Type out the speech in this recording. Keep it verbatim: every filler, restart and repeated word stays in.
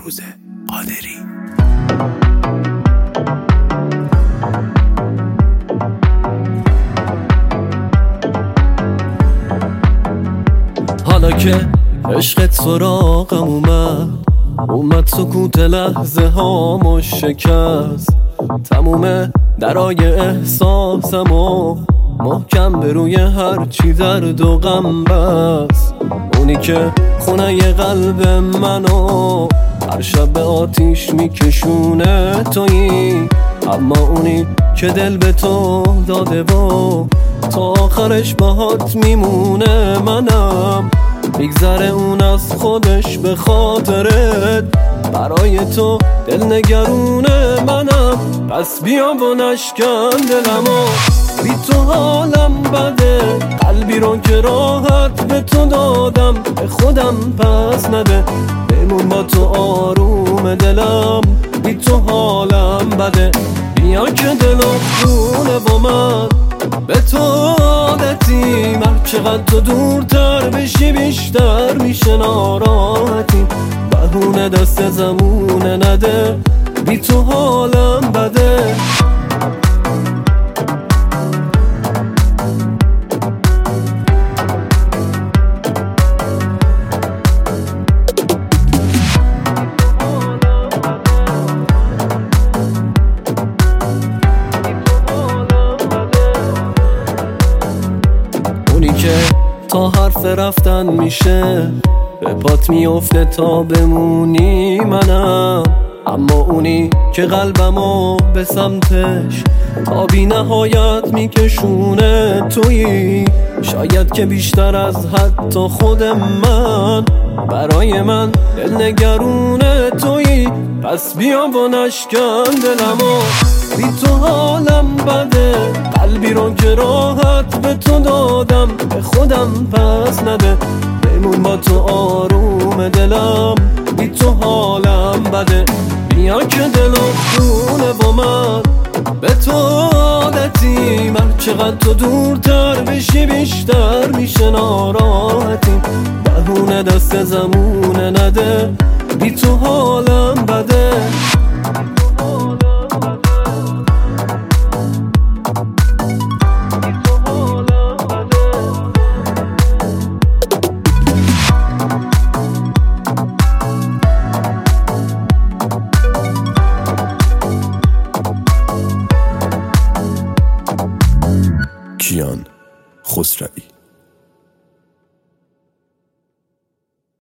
بهروز قادری. حالا که عشقت سراغم اومد اومد سکوت لحظه هامو شکست، تموم درای احساسم و محکم به روی هر چی درد و غم بست. اونی که خونه قلب منو هر شب به آتیش میکشونه تویی، اما اونی که دل به تو داده و تا آخرش باهات میمونه منم. میگذره اون از خودش به خاطرت، برای تو دل نگرونه منم. پس بیا و نشکن دلمو، بی تو حالم بده، قلبی رو که راحت به تو دادم به خودم پس نده. بمون با تو آروم دلم، بی تو حالم بده. بیا که دلم خونه با من به تو عادتیم، هر چقدر تو دورتر بشی بیشتر میشه ناراحتیم. بهونه دست زمونه نده، بی تو حالم بده. که تا حرف رفتن میشه به پات میفته تا بمونی منم، اما اونی که قلبمو به سمتش تا بی نهایت میکشونه تویی. شاید که بیشتر از حتی خود من، برای من دل نگرونه تویی. پس بیا و نشکن دلمو، بی تو حالم بده، قلبی رو که راحت به تو دادم به خودم پس نده. بمون با تو آروم دلم، بی تو حالم بده. بیا که دلم خونه با من به تو عادتیم، هر چقدر تو دورتر بشی بیشتر میشه ناراحتیم. بهونه دست زمونه نده، بی تو حالم بده. کیان خسروی.